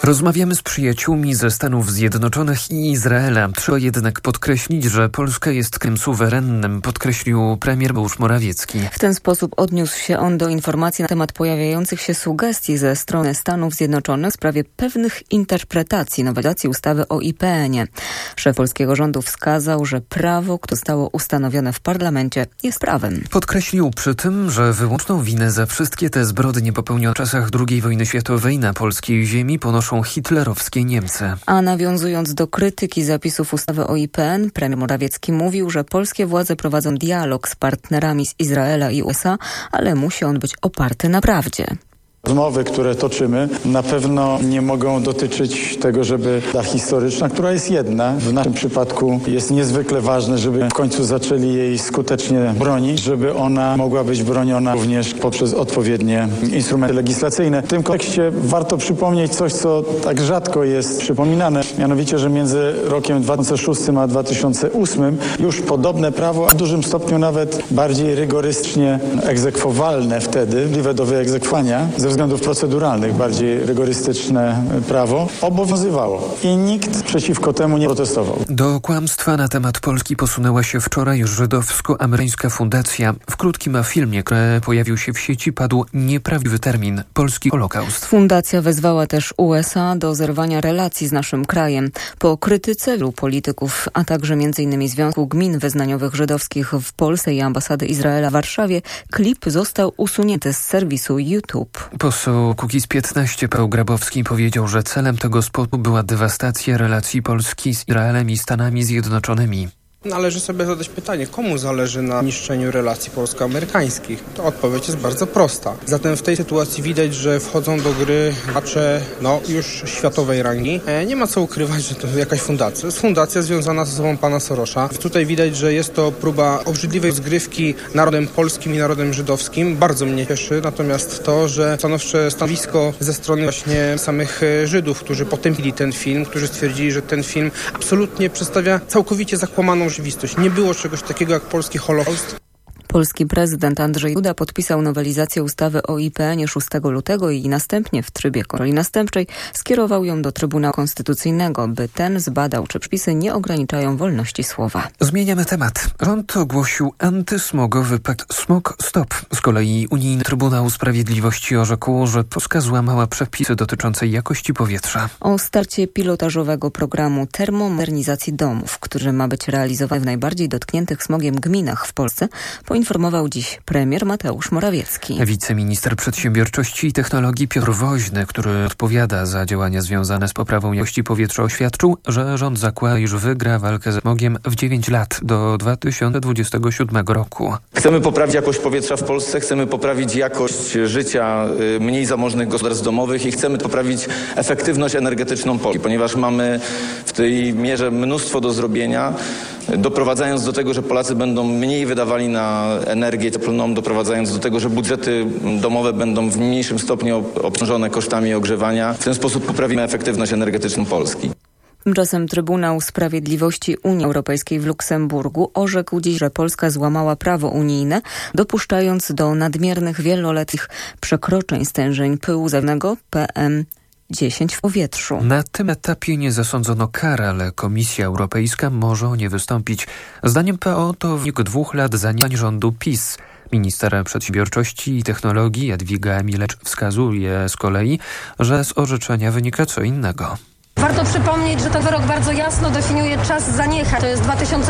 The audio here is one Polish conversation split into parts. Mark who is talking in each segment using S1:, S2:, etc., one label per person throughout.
S1: Rozmawiamy z przyjaciółmi ze Stanów Zjednoczonych i Izraela. Trzeba jednak podkreślić, że Polska jest krajem suwerennym, podkreślił premier Mateusz Morawiecki.
S2: W ten sposób odniósł się on do informacji na temat pojawiających się sugestii ze strony Stanów Zjednoczonych w sprawie pewnych interpretacji nowelizacji ustawy o IPN-ie. Szef polskiego rządu wskazał, że prawo, które zostało ustanowione w parlamencie, jest prawem.
S1: Podkreślił przy tym, że wyłączną winę za wszystkie te zbrodnie popełnione w czasach II wojny światowej na polskiej ziemi ponoszą hitlerowskie Niemcy.
S2: A nawiązując do krytyki zapisów ustawy o IPN, premier Morawiecki mówił, że polskie władze prowadzą dialog z partnerami z Izraela i USA, ale musi on być oparty na prawdzie.
S3: Rozmowy, które toczymy, na pewno nie mogą dotyczyć tego, żeby ta historyczna, która jest jedna, w naszym przypadku jest niezwykle ważne, żeby w końcu zaczęli jej skutecznie bronić, żeby ona mogła być broniona również poprzez odpowiednie instrumenty legislacyjne. W tym kontekście warto przypomnieć coś, co tak rzadko jest przypominane, mianowicie, że między rokiem 2006 a 2008 już podobne prawo, a w dużym stopniu nawet bardziej rygorystycznie egzekwowalne wtedy, możliwe do wyegzekwowania, ze względów proceduralnych bardziej rygorystyczne prawo obowiązywało i nikt przeciwko temu nie protestował.
S1: Do kłamstwa na temat Polski posunęła się wczoraj żydowsko-amerykańska fundacja. W krótkim filmie, który pojawił się w sieci, padł nieprawdziwy termin polski Holokaust.
S2: Fundacja wezwała też USA do zerwania relacji z naszym krajem. Po krytyce wielu polityków, a także m.in. Związku Gmin Wyznaniowych Żydowskich w Polsce i ambasady Izraela w Warszawie, klip został usunięty z serwisu YouTube.
S1: Poseł Kukiz15 Paweł Grabowski powiedział, że celem tego spotu była dewastacja relacji Polski z Izraelem i Stanami Zjednoczonymi.
S4: Należy sobie zadać pytanie, komu zależy na niszczeniu relacji polsko-amerykańskich? To odpowiedź jest bardzo prosta. Zatem w tej sytuacji widać, że wchodzą do gry gracze już światowej rangi. Nie ma co ukrywać, że to jakaś fundacja. To jest fundacja związana z osobą pana Sorosza. Tutaj widać, że jest to próba obrzydliwej zgrywki narodem polskim i narodem żydowskim. Bardzo mnie cieszy natomiast to, że stanowcze stanowisko ze strony właśnie samych Żydów, którzy potępili ten film, którzy stwierdzili, że ten film absolutnie przedstawia całkowicie zakłamaną rzeczywistość. Nie było czegoś takiego jak polski Holokaust.
S2: Polski prezydent Andrzej Duda podpisał nowelizację ustawy o IPN-ie 6 lutego i następnie w trybie kontroli następczej skierował ją do Trybunału Konstytucyjnego, by ten zbadał, czy przepisy nie ograniczają wolności słowa.
S1: Zmieniamy temat. Rząd ogłosił antysmogowy pakt Smog Stop. Z kolei Unijny Trybunał Sprawiedliwości orzekł, że Polska złamała przepisy dotyczące jakości powietrza.
S2: O starcie pilotażowego programu termomodernizacji domów, który ma być realizowany w najbardziej dotkniętych smogiem gminach w Polsce, poinformował dziś premier Mateusz Morawiecki.
S1: Wiceminister Przedsiębiorczości i Technologii Piotr Woźny, który odpowiada za działania związane z poprawą jakości powietrza, oświadczył, że rząd zakłada, iż wygra walkę ze smogiem w 9 lat do 2027 roku.
S5: Chcemy poprawić jakość powietrza w Polsce, chcemy poprawić jakość życia mniej zamożnych gospodarstw domowych i chcemy poprawić efektywność energetyczną Polski, ponieważ mamy w tej mierze mnóstwo do zrobienia, doprowadzając do tego, że Polacy będą mniej wydawali na energię cieplną, doprowadzając do tego, że budżety domowe będą w mniejszym stopniu obciążone kosztami ogrzewania. W ten sposób poprawimy efektywność energetyczną Polski.
S2: Tymczasem Trybunał Sprawiedliwości Unii Europejskiej w Luksemburgu orzekł dziś, że Polska złamała prawo unijne, dopuszczając do nadmiernych wieloletnich przekroczeń stężeń pyłu ziemnego PM10 w powietrzu.
S1: Na tym etapie nie zasądzono kar, ale Komisja Europejska może o nie wystąpić. Zdaniem PO to wynik 2 lat zaniedbań rządu PiS. Minister Przedsiębiorczości i Technologii Jadwiga Emilewicz wskazuje z kolei, że z orzeczenia wynika co innego.
S6: Warto przypomnieć, że ten wyrok bardzo jasno definiuje czas zaniechań. To jest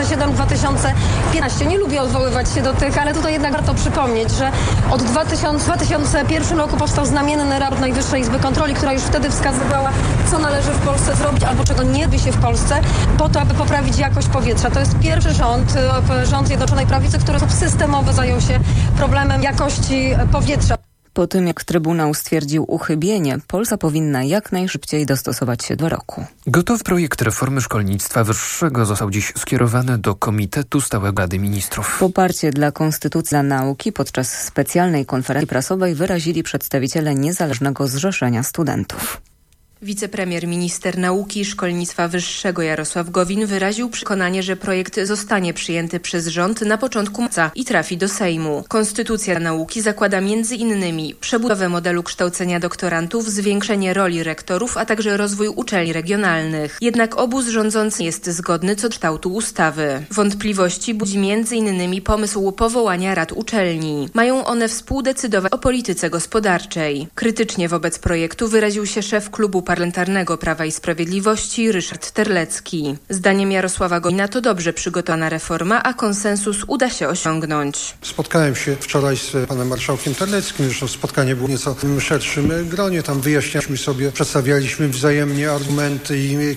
S6: 2007-2015. Nie lubię odwoływać się do tych, ale tutaj jednak warto przypomnieć, że od 2001 roku powstał znamienny raport Najwyższej Izby Kontroli, która już wtedy wskazywała, co należy w Polsce zrobić albo czego nie robi się w Polsce po to, aby poprawić jakość powietrza. To jest pierwszy rząd Zjednoczonej Prawicy, który w sposób systemowy zajął się problemem jakości powietrza.
S2: Po tym, jak Trybunał stwierdził uchybienie, Polska powinna jak najszybciej dostosować się do roku.
S1: Gotowy projekt reformy szkolnictwa wyższego został dziś skierowany do Komitetu Stałego Rady Ministrów.
S2: Poparcie dla Konstytucji dla Nauki podczas specjalnej konferencji prasowej wyrazili przedstawiciele Niezależnego Zrzeszenia Studentów.
S7: Wicepremier, minister nauki i szkolnictwa wyższego Jarosław Gowin wyraził przekonanie, że projekt zostanie przyjęty przez rząd na początku marca i trafi do Sejmu. Konstytucja nauki zakłada m.in. przebudowę modelu kształcenia doktorantów, zwiększenie roli rektorów, a także rozwój uczelni regionalnych. Jednak obóz rządzący jest zgodny co do kształtu ustawy. Wątpliwości budzi m.in. pomysł powołania rad uczelni. Mają one współdecydować o polityce gospodarczej. Krytycznie wobec projektu wyraził się szef klubu parlamentarnego Prawa i Sprawiedliwości Ryszard Terlecki. Zdaniem Jarosława Gowina to dobrze przygotowana reforma, a konsensus uda się osiągnąć.
S8: Spotkałem się wczoraj z panem marszałkiem Terleckim, zresztą spotkanie było nieco w szerszym gronie. Tam wyjaśnialiśmy sobie, przedstawialiśmy wzajemnie argumenty i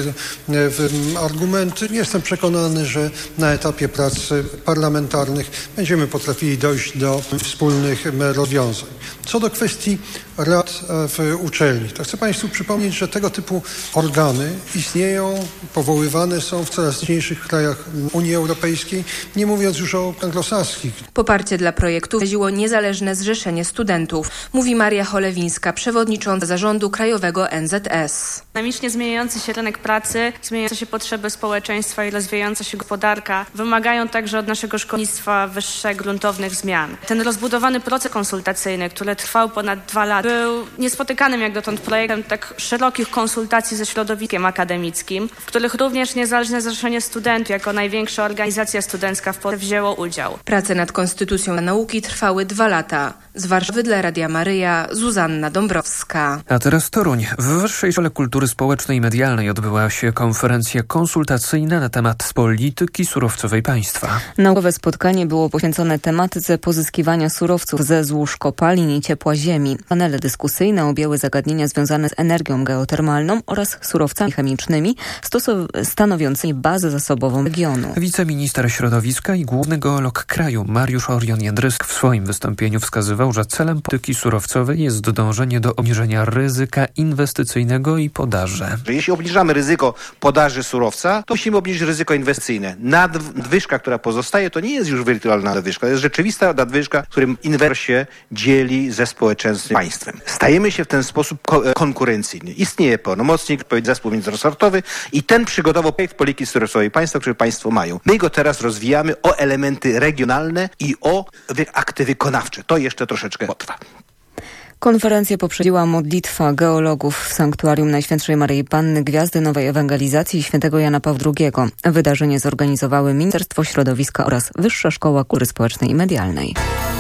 S8: kontrargumenty. Jestem przekonany, że na etapie prac parlamentarnych będziemy potrafili dojść do wspólnych rozwiązań. Co do kwestii rad w uczelni, to chcę Państwu przypomnieć, że tego typu organy istnieją, powoływane są w coraz liczniejszych krajach Unii Europejskiej, nie mówiąc już o anglosaskich.
S7: Poparcie dla projektu wyraziło Niezależne Zrzeszenie Studentów, mówi Maria Cholewińska, przewodnicząca zarządu Krajowego NZS.
S9: Dynamicznie zmieniający się rynek pracy, zmieniające się potrzeby społeczeństwa i rozwijająca się gospodarka wymagają także od naszego szkolnictwa wyższego gruntownych zmian. Ten rozbudowany proces konsultacyjny, który trwał ponad 2 lata, był niespotykanym jak dotąd projektem tak szerokich konsultacji ze środowiskiem akademickim, w których również Niezależne Zrzeszenie Studentów jako największa organizacja studencka w Polsce wzięło udział.
S7: Prace nad Konstytucją nauki trwały 2 lata. Z Warszawy dla Radia Maryja Zuzanna Dąbrowska.
S1: A teraz Toruń. W Wyższej Szkole Kultury Społecznej i Medialnej odbyła się konferencja konsultacyjna na temat polityki surowcowej państwa.
S2: Naukowe spotkanie było poświęcone tematyce pozyskiwania surowców ze złóż kopalin i ciepła ziemi. Panele dyskusyjne objęły zagadnienia związane z energią geotermalną oraz surowcami chemicznymi stanowiącymi bazę zasobową regionu.
S1: Wiceminister środowiska i główny geolog kraju Mariusz Orion-Jędrysk w swoim wystąpieniu wskazywał, że celem polityki surowcowej jest dążenie do obniżenia ryzyka inwestycyjnego i podaży.
S10: Jeśli obniżamy ryzyko podaży surowca, to musimy obniżyć ryzyko inwestycyjne. Nadwyżka, która pozostaje, to nie jest już wirtualna nadwyżka, to jest rzeczywista nadwyżka, którym inwestor się dzieli ze społeczeństwem, państwem. Stajemy się w ten sposób konkurencyjni. Istnieje pełnomocnik, zespół międzyresortowy i ten przygotował projekt polityki surowcowej państwa, który państwo mają. My go teraz rozwijamy o elementy regionalne i o akty wykonawcze. To jeszcze troszeczkę potrwa.
S2: Konferencję poprzedziła modlitwa geologów w Sanktuarium Najświętszej Maryi Panny, Gwiazdy Nowej Ewangelizacji i Świętego Jana Pawła II. Wydarzenie zorganizowały Ministerstwo Środowiska oraz Wyższa Szkoła Kultury Społecznej i Medialnej.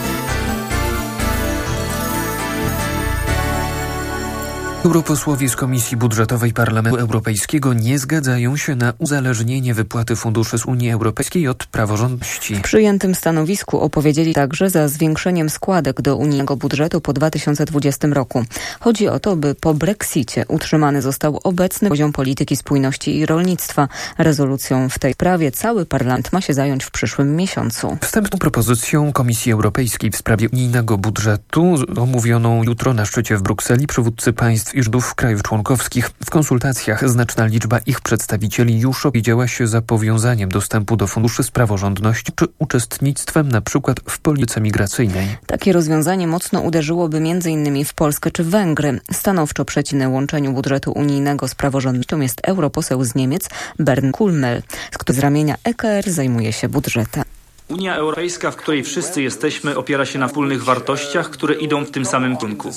S1: Europosłowie z Komisji Budżetowej Parlamentu Europejskiego nie zgadzają się na uzależnienie wypłaty funduszy z Unii Europejskiej od praworządności.
S2: W przyjętym stanowisku opowiedzieli także za zwiększeniem składek do unijnego budżetu po 2020 roku. Chodzi o to, by po Brexicie utrzymany został obecny poziom polityki spójności i rolnictwa. Rezolucją w tej sprawie cały parlament ma się zająć w przyszłym miesiącu.
S1: Wstępną propozycją Komisji Europejskiej w sprawie unijnego budżetu omówioną jutro na szczycie w Brukseli przywódcy państw i rządów krajów członkowskich. W konsultacjach znaczna liczba ich przedstawicieli już opowiedziała się za powiązaniem dostępu do funduszy z praworządnością czy uczestnictwem na przykład w polityce migracyjnej.
S2: Takie rozwiązanie mocno uderzyłoby m.in. w Polskę czy Węgry. Stanowczo przeciwny łączeniu budżetu unijnego z praworządnością jest europoseł z Niemiec Bernd Kulmel, który z ramienia EKR zajmuje się budżetem.
S11: Unia Europejska, w której wszyscy jesteśmy, opiera się na wspólnych wartościach, które idą w tym samym kierunku.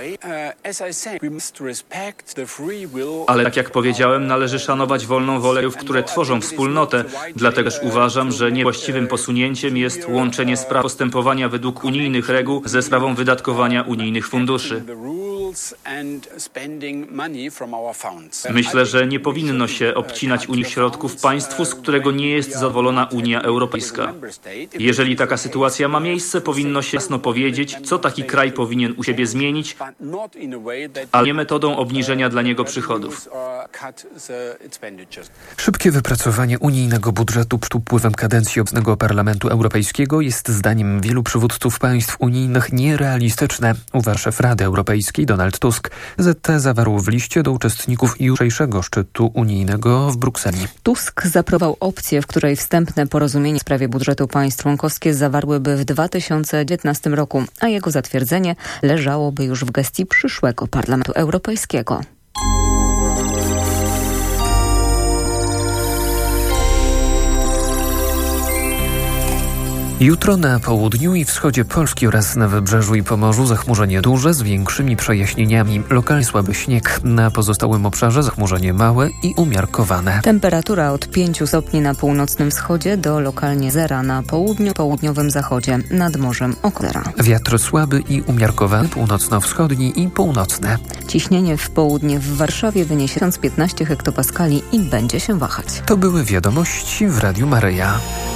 S11: Ale tak jak powiedziałem, należy szanować wolną wolę krajów, które tworzą wspólnotę. Dlatego też uważam, że niewłaściwym posunięciem jest łączenie spraw postępowania według unijnych reguł ze sprawą wydatkowania unijnych funduszy. Myślę, że nie powinno się obcinać unijnych środków państwu, z którego nie jest zadowolona Unia Europejska. Jeżeli taka sytuacja ma miejsce, powinno się jasno powiedzieć, co taki kraj powinien u siebie zmienić, ale nie metodą obniżenia dla niego przychodów.
S1: Szybkie wypracowanie unijnego budżetu przed upływem kadencji obecnego Parlamentu Europejskiego jest zdaniem wielu przywódców państw unijnych nierealistyczne, uważa szef Rady Europejskiej Donald Tusk. ZT zawarł w liście do uczestników jutrzejszego szczytu unijnego w Brukseli.
S2: Tusk zaproponował opcję, w której wstępne porozumienie w sprawie budżetu państw członkowskie zawarłyby w 2019 roku, a jego zatwierdzenie leżałoby już w gestii przyszłego Parlamentu Europejskiego.
S1: Jutro na południu i wschodzie Polski oraz na Wybrzeżu i Pomorzu zachmurzenie duże z większymi przejaśnieniami. Lokalnie słaby śnieg. Na pozostałym obszarze zachmurzenie małe i umiarkowane.
S2: Temperatura od 5 stopni na północnym wschodzie do lokalnie zera na południu, południowym zachodzie. Nad morzem około zera.
S1: Wiatr słaby i umiarkowany, północno-wschodni i północny.
S2: Ciśnienie w południe w Warszawie wyniesie 1015 hektopaskali i będzie się wahać.
S1: To były wiadomości w Radiu Maryja.